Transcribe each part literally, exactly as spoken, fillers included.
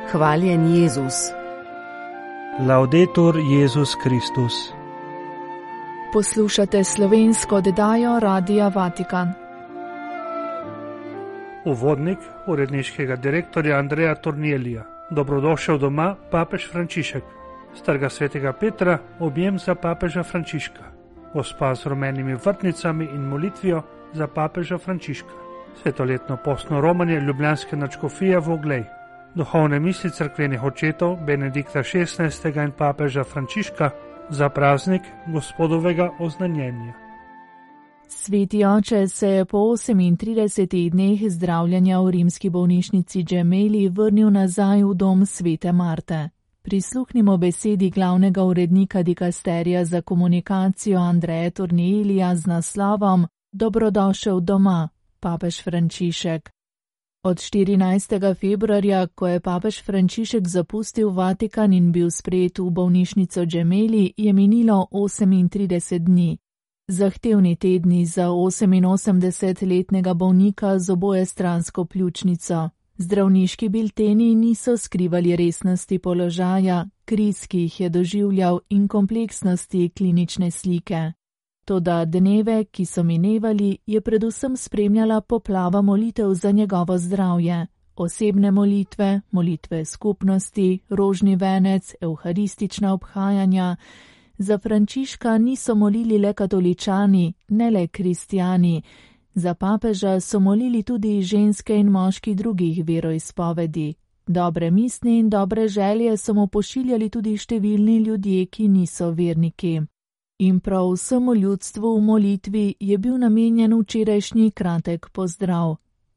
Hvaljen Jezus. Laudetur Jezus Kristus. Poslušate slovensko oddajo Radia Vatikan. Uvodnik uredniškega direktorja Andreja Tornielija. Dobrodošel doma, papež Frančišek. S Trga svetega Petra objem za papeža Frančiška. Gospa z rumenimi vrtnicami in molitvijo za papeža Frančiška. Svetoletno postno romanje ljubljanske nadškofije v Oglej. Duhovne misli cerkvenih očetov Benedikta šestnajstega in papeža Frančiška za praznik Gospodovega oznanjenja. Sveti oče se je po osemintridesetih dneh zdravljenja v rimski bolnišnici Gemelli vrnil nazaj v dom svete Marte. Prisluhnimo besedi glavnega urednika dikasterija za komunikacijo Andreja Tornielija z naslovom Dobrodošel doma, papež Frančišek. Od štirinajstega februarja, ko je papež Frančišek zapustil Vatikan in bil sprejet v bolnišnico Gemelli, je minilo osemintrideset dni. Zahtevni tedni za oseminosemdesetletnega bolnika z obojestransko pljučnico. Zdravniški bilteni niso skrivali resnosti položaja, kriz, ki jih je doživljal, in kompleksnosti klinične slike. Toda dneve, ki so minevali, je predvsem spremljala poplava molitev za njegovo zdravje. Osebne molitve, molitve skupnosti, rožni venec, evharistična obhajanja. Za Frančiška niso molili le katoličani, ne le kristjani. Za papeža so molili tudi ženske in moški drugih veroizpovedi. Dobre misli in dobre želje so mu pošiljali tudi številni ljudje, ki niso verniki. In prav vsemu ljudstvu v molitvi je bil namenjen včerajšnji kratek pozdrav.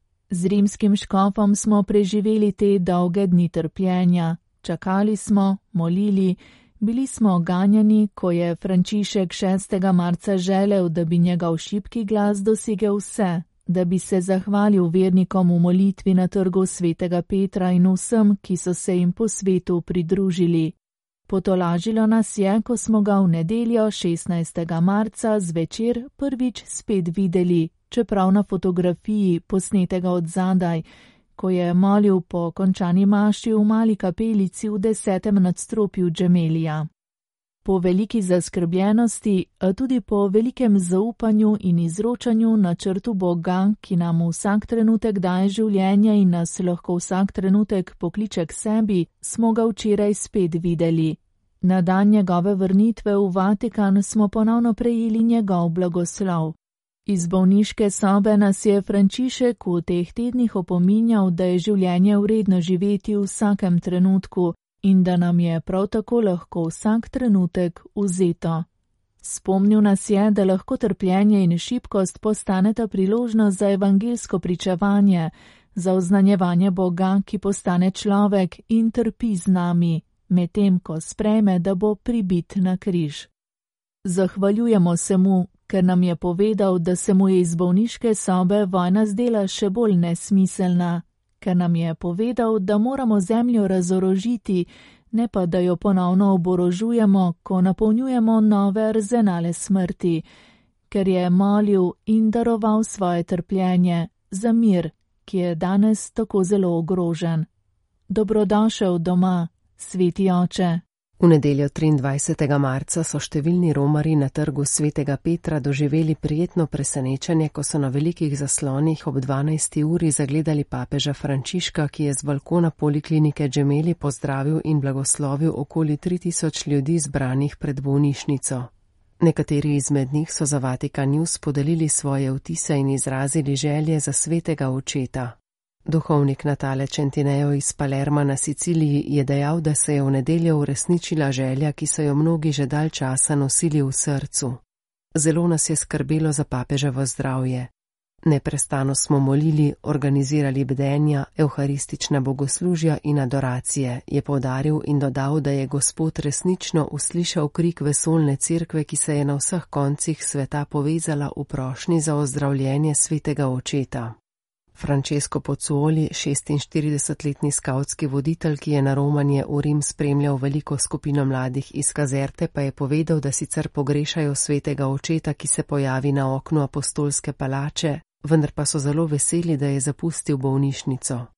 Z rimskim škofom smo preživeli te dolge dni trpljenja. Čakali smo, molili, bili smo ganjani, ko je Frančišek šestega marca želel, da bi njegov šibki glas dosegel vse, da bi se zahvalil vernikom v molitvi na Trgu svetega Petra in vsem, ki so se jim po svetu pridružili. Potolažilo nas je, ko smo ga v nedeljo šestnajstega marca zvečer prvič spet videli, čeprav na fotografiji posnetega od zadaj, ko je molil po končani maši v mali kapelici v desetem nadstropju Gemellija. Po veliki zaskrbljenosti, a tudi po velikem zaupanju in izročanju načrtu Boga, ki nam vsak trenutek daje življenje in nas lahko vsak trenutek pokliče k sebi, smo ga včeraj spet videli. Na dan njegove vrnitve v Vatikan smo ponovno prejeli njegov blagoslov. Iz bolniške sobe nas je Frančišek v teh tednih opominjal, da je življenje vredno živeti v vsakem trenutku in da nam je prav tako lahko vsak trenutek vzeto. Spomnil nas je, da lahko trpljenje in šibkost postaneta priložnost za evangelsko pričevanje, za oznanjevanje Boga, ki postane človek in trpi z nami, medtem ko sprejme, da bo pribit na križ. Zahvaljujemo se mu, ker nam je povedal, da se mu je iz bolniške sobe vojna zdela še bolj nesmiselna, ker nam je povedal, da moramo zemljo razorožiti, ne pa da jo ponovno oborožujemo, ko napolnjujemo nove arzenale smrti, ker je molil in daroval svoje trpljenje za mir, ki je danes tako zelo ogrožen. Dobrodošel doma, sveti oče. V nedeljo triindvajsetega marca so številni romarji na Trgu svetega Petra doživeli prijetno presenečenje, ko so na velikih zaslonih ob dvanajsti uri zagledali papeža Frančiška, ki je z balkona poliklinike Gemelli pozdravil in blagoslovil okoli tri tisoč ljudi zbranih pred bolnišnico. Nekateri izmed njih so za Vatikan News podelili svoje vtise in izrazili želje za svetega očeta. Duhovnik Natale Centineo iz Palerma na Siciliji je dejal, da se je v nedeljo uresničila želja, ki so jo mnogi že dalj časa nosili v srcu. Zelo nas je skrbelo za papeževo zdravje. Neprestano smo molili, organizirali bdenja, evharistična bogoslužja in adoracije, je poudaril in dodal, da je Gospod resnično uslišal krik vesoljne cerkve, ki se je na vseh koncih sveta povezala v prošnji za ozdravljenje svetega očeta. Francesco Pozzuoli, šestinštiridesetletni skavtski voditelj, ki je na romanje v Rim spremljal veliko skupino mladih iz Kazerte, pa je povedal, da sicer pogrešajo svetega očeta, ki se pojavi na oknu apostolske palače, vendar pa so zelo veseli, da je zapustil bolnišnico.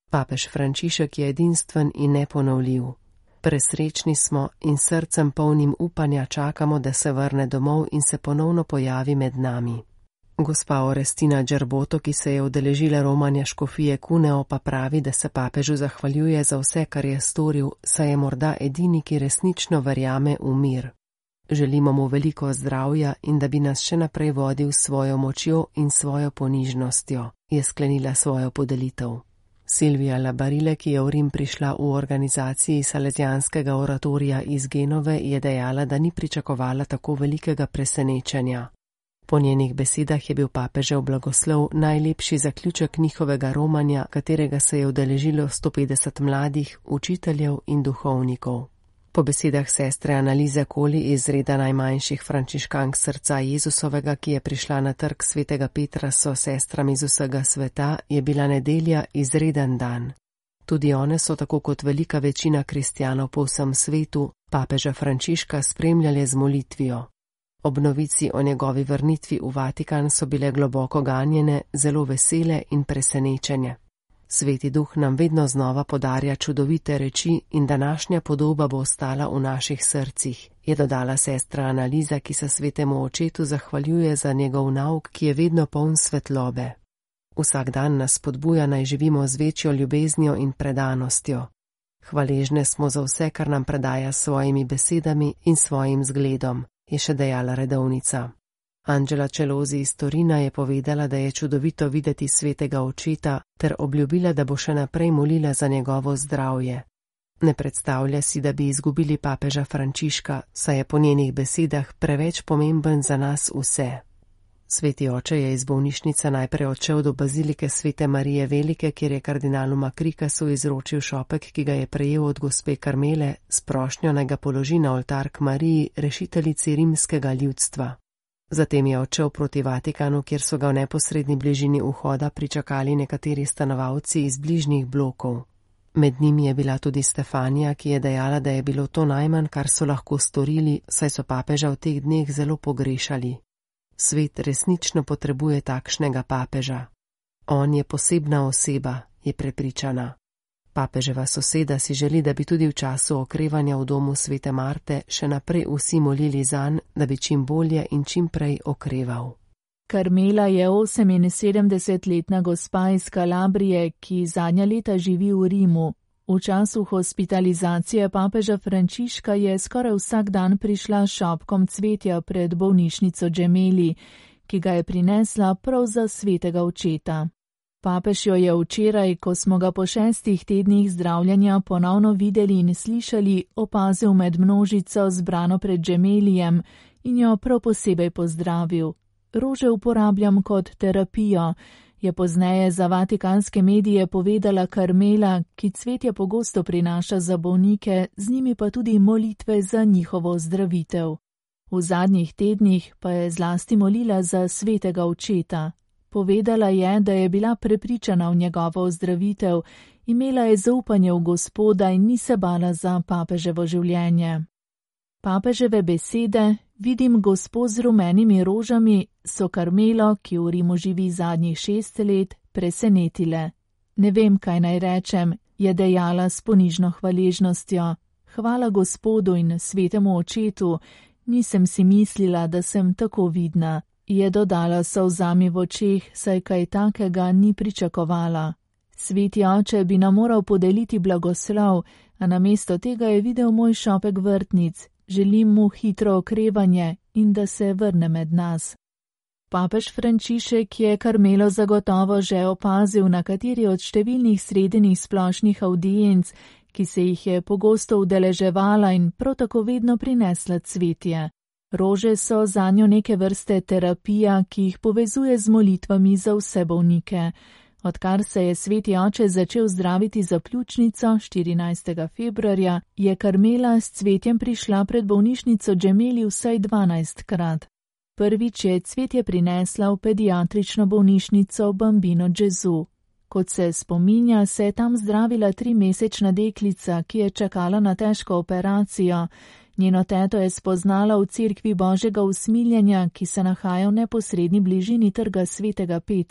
Papež Frančišek je edinstven in neponovljiv. Presrečni smo in srcem polnim upanja čakamo, da se vrne domov in se ponovno pojavi med nami. Gospa Orestina Džerboto, ki se je udeležila romanja škofije Cuneo, pa pravi, da se papežu zahvaljuje za vse, kar je storil, saj je morda edini, ki resnično verjame v mir. Želimo mu veliko zdravja in da bi nas še naprej vodil s svojo močjo in svojo ponižnostjo, je sklenila svojo podelitev. Silvija Labarile, ki je v Rim prišla v organizaciji Salesijanskega oratorija iz Genove, je dejala, da ni pričakovala tako velikega presenečenja. Po njenih besedah je bil papežev blagoslov najlepši zaključek njihovega romanja, katerega se je udeležilo sto petdeset mladih, učiteljev in duhovnikov. Po besedah sestre Analize Koli iz reda najmanjših frančiškank srca Jezusovega, ki je prišla na trg svetega Petra so sestrami iz vsega sveta, je bila nedelja izreden dan. Tudi one so, tako kot velika večina kristjanov po vsem svetu, papeža Frančiška spremljale z molitvijo. Ob novici o njegovi vrnitvi v Vatikan so bile globoko ganjene, zelo vesele in presenečenje. Sveti duh nam vedno znova podarja čudovite reči in današnja podoba bo ostala v naših srcih, je dodala sestra Analiza, ki se svetemu očetu zahvaljuje za njegov nauk, ki je vedno poln svetlobe. Vsak dan nas spodbuja naj živimo z večjo ljubeznijo in predanostjo. Hvaležne smo za vse, kar nam predaja s svojimi besedami in svojim zgledom, je še dejala redovnica. Angela Celozi iz Torina je povedala, da je čudovito videti svetega očeta, ter obljubila, da bo še naprej molila za njegovo zdravje. Ne predstavlja si, da bi izgubili papeža Frančiška, saj je po njenih besedah preveč pomemben za nas vse. Sveti oče je iz bolnišnice najprej odšel do bazilike Svete Marije Velike, kjer je kardinalu Makrikasu izročil šopek, ki ga je prejel od gospe Karmele, s prošnjo naj ga položi na oltar k Mariji, rešiteljici rimskega ljudstva. Zatem je odšel proti Vatikanu, kjer so ga v neposredni bližini vhoda pričakali nekateri stanovalci iz bližnjih blokov. Med njimi je bila tudi Stefanija, ki je dejala, da je bilo to najmanj, kar so lahko storili, saj so papeža v teh dneh zelo pogrešali. Svet resnično potrebuje takšnega papeža. On je posebna oseba, je prepričana. Papeževa soseda si želi, da bi tudi v času okrevanja v domu Svete Marte še naprej vsi molili zanj, da bi čim bolje in čim prej okreval. Karmela je oseminsedemdesetletna gospa iz Kalabrije, ki zadnja leta živi v Rimu. V času hospitalizacije papeža Frančiška je skoraj vsak dan prišla s šopkom cvetja pred bolnišnico Gemelli, ki ga je prinesla prav za svetega očeta. Papež jo je včeraj, ko smo ga po šestih tednih zdravljenja ponovno videli in slišali, opazil med množico zbrano pred Gemellijem in jo prav posebej pozdravil. Rože uporabljam kot terapijo, je pozneje za vatikanske medije povedala Karmela, ki cvetje pogosto prinaša za bolnike, z njimi pa tudi molitve za njihovo ozdravitev. V zadnjih tednih pa je zlasti molila za svetega očeta. Povedala je, da je bila prepričana v njegovo ozdravitev, imela je zaupanje v Gospoda in ni se bala za papeževo življenje. Papeževe besede, vidim Gospo z rumenimi rožami, so Karmelo, ki v Rimu živi zadnjih šest let, presenetile. Ne vem, kaj naj rečem, je dejala s ponižno hvaležnostjo. Hvala Gospodu in svetemu očetu, nisem si mislila, da sem tako vidna. Je dodala s solzami v očeh, saj kaj takega ni pričakovala. Sveti oče bi nam moral podeliti blagoslov, a namesto tega je videl moj šopek vrtnic. Želim mu hitro okrevanje in da se vrne med nas. Papež Frančišek je Karmelo zagotovo že opazil na kateri od številnih sredenih splošnih avdienc, ki se jih je pogosto udeleževala in prav tako vedno prinesla cvetje. Rože so zanjo neke vrste terapija, ki jih povezuje z molitvami za vse bolnike. Odkar se je sveti oče začel zdraviti za pljučnico štirinajstega februarja, je Karmela s cvetjem prišla pred bolnišnico Gemelli vsaj dvanajstkrat. Prvič je cvetje prinesla v pediatrično bolnišnico Bambino Gesù. Kot se spominja, se je tam zdravila trimesečna deklica, ki je čakala na težko operacijo. Njeno teto je spoznala v cerkvi Božjega usmiljenja, ki se nahaja v neposredni bližini trga Svetega Petra.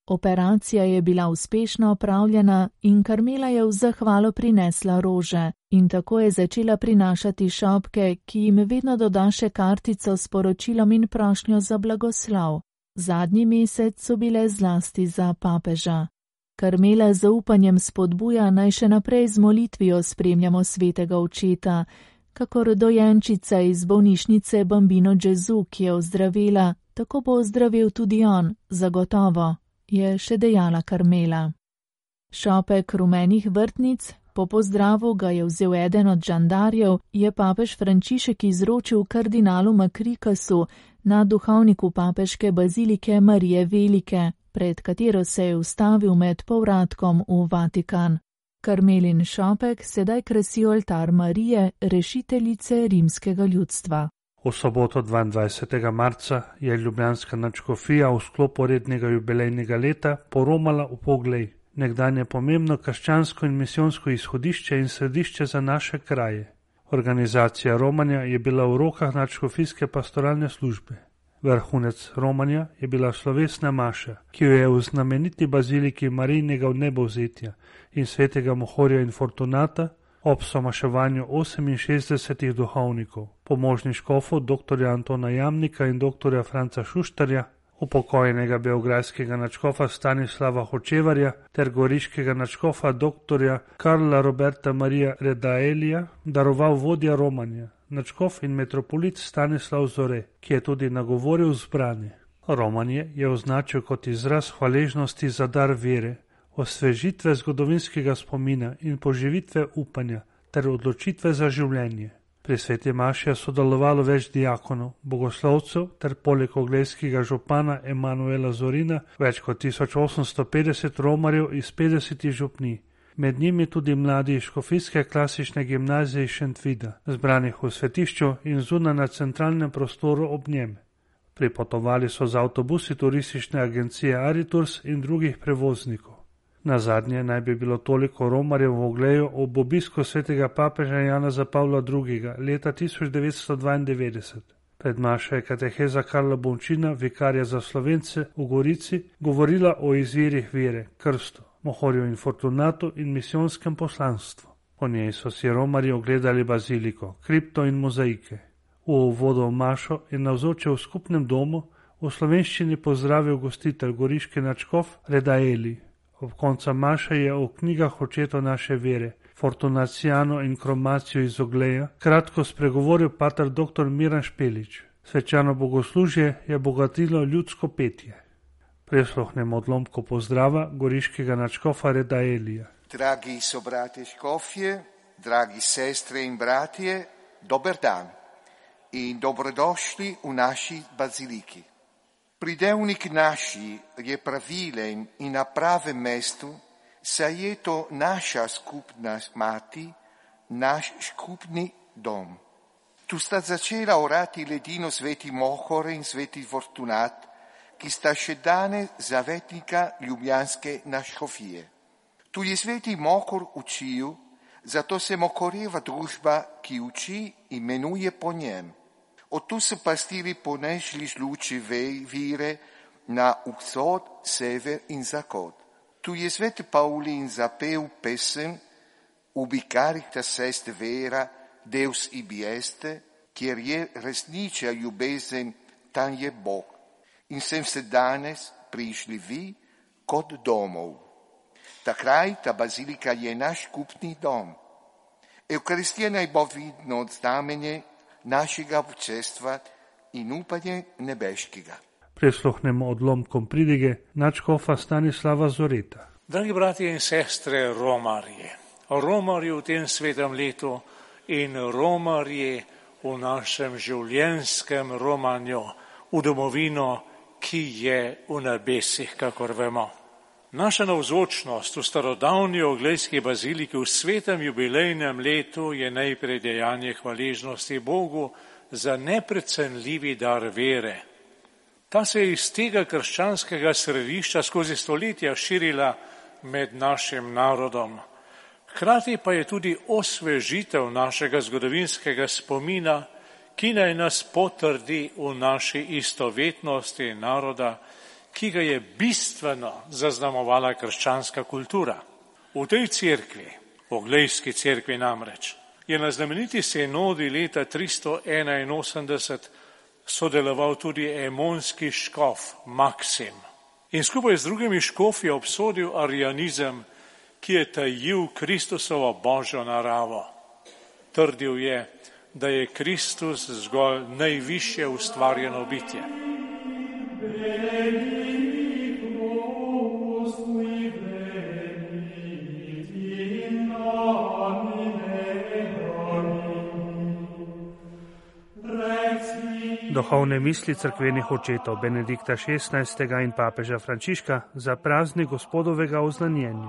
Operacija je bila uspešno opravljena in Karmela je v zahvalo prinesla rože in tako je začela prinašati šopke, ki jim vedno doda še kartico s poročilom in prošnjo za blagoslov. Zadnji mesec so bile zlasti za papeža. Karmela z zaupanjem spodbuja, naj še naprej z molitvijo spremljamo svetega očeta, kakor dojenčica iz bolnišnice Bambino Gesù, ki je ozdravela, tako bo ozdravil tudi on, zagotovo, je še dejala Karmela. Šopek rumenih vrtnic, po pozdravu ga je vzel eden od žandarjev, je papež Frančišek izročil kardinalu Makrikasu, na duhovniku papeške bazilike Marije Velike, pred katero se je ustavil med povratkom v Vatikan. Karmelin šopek sedaj krasi oltar Marije, rešiteljice rimskega ljudstva. V soboto dvaindvajsetega marca je ljubljanska nadškofija v sklopu rednega jubilejnega leta poromala v Poglej, nekdanje pomembno krščansko in misijonsko izhodišče in središče za naše kraje. Organizacija romanja je bila v rokah nadškofijske pastoralne službe. Vrhunec romanja je bila slovesna maša, ki jo je v znameniti baziliki Marijinega vnebovzetja in svetega Mohorja in Fortunata ob somaševanju oseminšestdesetih duhovnikov, pomožni škofov doktorja Antona Jamnika in doktorja Franca Šuštarja, upokojenega beograjskega nadškofa Stanislava Hočevarja ter goriškega nadškofa doktorja Karla Roberta Marija Redaelija, daroval vodja romanja, nadškof in metropolit Stanislav Zore, ki je tudi nagovoril zbrane. Romanje je označil kot izraz hvaležnosti za dar vere, osvežitve zgodovinskega spomina in poživitve upanja ter odločitve za življenje. Pri sveti maši je sodelovalo več diakonov, bogoslovcev ter poleg oglejskega župana Emanuela Zorina več kot tisoč osemsto petdeset romarjev iz petdesetih župnij, med njimi tudi mladi iz škofijske klasične gimnazije iz Šentvida, zbranih v svetišču in zunaj na centralnem prostoru ob njem. Pripotovali so z avtobusi turistične agencije Ariturs in drugih prevoznikov. Nazadnje naj bi bilo toliko romarjev v Ogleju ob obisku svetega papeža Janeza Pavla drugega leta tisoč devetsto dvaindevetdeset. Pred mašo je kateheza Karla Bončina, vikarja za Slovence v Gorici, govorila o izvirih vere, krstu, Mohorju in Fortunatu in misijonskem poslanstvu. Po njej so si romarji ogledali baziliko, kripto in mozaike. V uvodu v mašo je navzočil v skupnem domu v slovenščini pozdravil gostitelj goriški nadškof Redaeli. Ob konca maše je o knjigah očetov naše vere, Fortunaciano in Kromacijo iz Ogleja, kratko spregovoril pater dr. Miran Špelič. Svečano bogoslužje je bogatilo ljudsko petje. Prisluhnemo odlomku pozdrava goriškega nadškofa Redaelija. Dragi sobrate škofje, dragi sestre in bratje, dober dan in dobrodošli v naši baziliki. Pridevnik naši je pravilen in na pravem mestu, saj je to naša skupna mati, naš skupni dom. Tu sta začela orati ledino sveti Mohor in sveti Fortunat, ki sta še danes zavetnika ljubljanske nadškofije. Tu je sveti Mohor učil, zato se Mohorjeva družba, ki uči, imenuje po njem. Od tu so pastiri ponesli luči vire na vzhod, sever in zahod. Tu je sveti Pavlin zapel pesem Ubi caritas est vera, Deus ibi est, kjer je resnična ljubezen, tam je Bog. In sem se danes prišli vi kot domov. Ta kraj, ta bazilika je naš skupni dom. Evkaristija naj bo vidno znamenje našega občestva in upanje nebeškega. Prisluhnemo odlomkom pridige nadškofa Stanislava Zoreta. Dragi bratje in sestre romarje, romarji v tem svetem letu in romarji v našem življenjskem romanju v domovino, ki je v nebesih, kakor vemo. Naša navzočnost v starodavni oglejski baziliki v svetem jubilejnem letu je najprej dejanje hvaležnosti Bogu za neprecenljivi dar vere. Ta se je iz tega krščanskega središča skozi stoletja širila med našim narodom. Hkrati pa je tudi osvežitev našega zgodovinskega spomina, ki naj nas potrdi v naši istovetnosti naroda, ki ga je bistveno zaznamovala krščanska kultura. V tej cerkvi, Oglejski cerkvi namreč, je na znameniti sinodi leta tristo enainosemdeset sodeloval tudi emonski škof Maksim. In skupaj z drugimi škofi je obsodil arianizem, ki je tajil Kristusovo božjo naravo. Trdil je, da je Kristus zgolj najvišje ustvarjeno bitje. Duhovne misli cerkvenih očetov Benedikta šestnajstega in papeža Frančiška za praznik Gospodovega oznanjenja.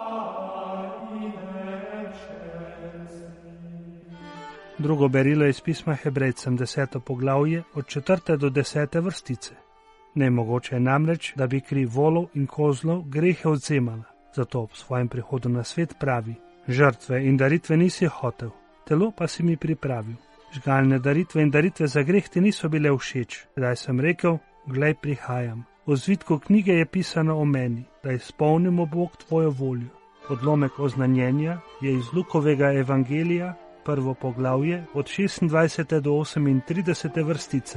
Drugo berilo iz pisma Hebrejcem, deseto poglavje, od četrte do desete vrstice. Nemogoče je namreč, da bi kri volov in kozlov grehe odzemala. Zato ob svojem prihodu na svet pravi: žrtve in daritve nisi hotel, telo pa si mi pripravil. Žgalne daritve in daritve za greh ti niso bile všeč. Zdaj sem rekel: glej, prihajam. V zvitku knjige je pisano o meni, da izpolnimo Bog tvojo voljo. Odlomek oznanjenja je iz Lukovega evangelija, prvo poglavje, od šestindvajsete do osemintridesete vrstice.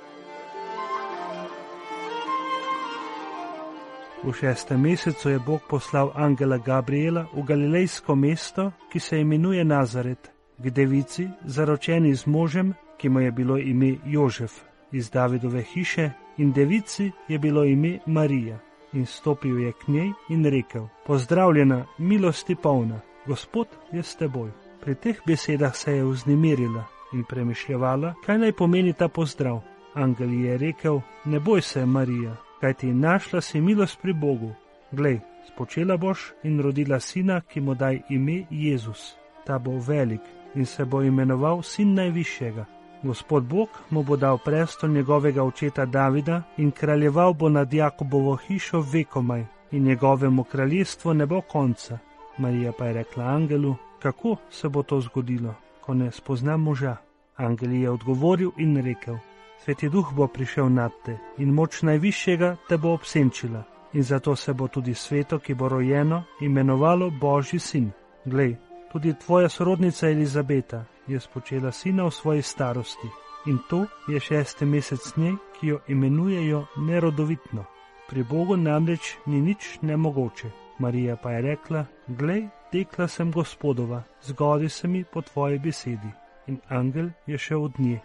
V šestem mesecu je Bog poslal angela Gabriela v galilejsko mesto, ki se imenuje Nazaret, k devici, zaročeni z možem, ki mu je bilo ime Jožef, iz Davidove hiše, in devici je bilo ime Marija. In stopil je k njej in rekel: pozdravljena, milosti polna, Gospod je s teboj. Pri teh besedah se je vznemirila in premišljevala, kaj naj pomeni ta pozdrav. Angel ji je rekel: ne boj se, Marija, kajti našla si milost pri Bogu. Glej, spočela boš in rodila sina, ki mu daj ime Jezus. Ta bo velik in se bo imenoval Sin najvišjega. Gospod Bog mu bo dal prestol njegovega očeta Davida in kraljeval bo nad Jakobovo hišo vekomaj in njegovemu kraljestvu ne bo konca. Marija pa je rekla angelu: kako se bo to zgodilo, ko ne spoznam moža? Angel je odgovoril in rekel: Sveti Duh bo prišel nad te in moč najvišjega te bo obsenčila in zato se bo tudi sveto, ki bo rojeno, imenovalo Božji sin. Glej, tudi tvoja sorodnica Elizabeta je spočela sina v svoji starosti in to je šesti mesec njej, ki jo imenujejo nerodovitno. Pri Bogu namreč ni nič nemogoče. Marija pa je rekla: glej, tekla sem Gospodova, zgodi se mi po tvoji besedi. In angel je šel od nje.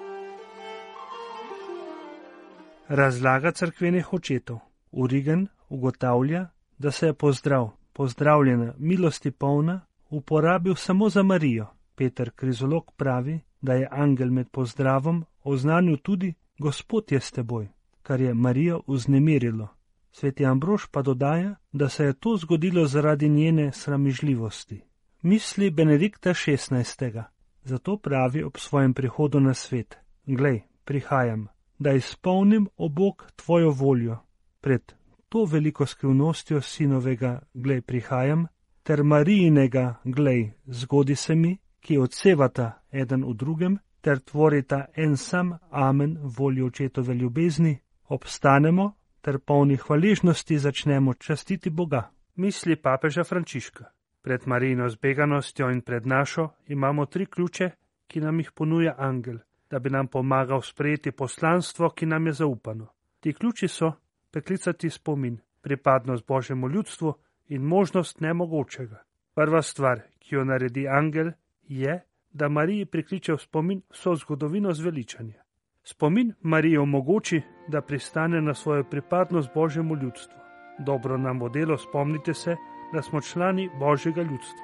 Razlaga cerkvenih očetov. Origen ugotavlja, da se je pozdrav, pozdravljena, milosti polna, uporabil samo za Marijo. Peter Krizolog pravi, da je angel med pozdravom oznanil tudi: Gospod je s teboj, kar je Marijo vznemirilo. Sveti Ambrož pa dodaja, da se je to zgodilo zaradi njene sramižljivosti. Misli Benedikta šestnajstega. Zato pravi ob svojem prihodu na svet: glej, prihajam, da izpolnim, o Bog, tvojo voljo. Pred to veliko skrivnostjo sinovega glej, prihajam, ter Marijinega glej, zgodi se mi, ki odsevata eden v drugem, ter tvorita en sam amen voljo očetove ljubezni, obstanemo ter polni hvaležnosti začnemo častiti Boga. Misli papeža Frančiška. Pred Marijino zbeganostjo in pred našo imamo tri ključe, ki nam jih ponuja angel, da bi nam pomagal sprejeti poslanstvo, ki nam je zaupano. Ti ključi so preklicati spomin, pripadnost Božjemu ljudstvu in možnost nemogočega. Prva stvar, ki jo naredi angel, je, da Mariji prikliče v spomin vso zgodovino zveličanja. Spomin Mariji omogoči, da pristane na svojo pripadnost Božjemu ljudstvu. Dobro nam bo delo spomnite se, da smo člani Božjega ljudstva.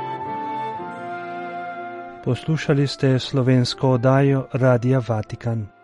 Poslušali ste slovensko oddajo Radia Vatikan.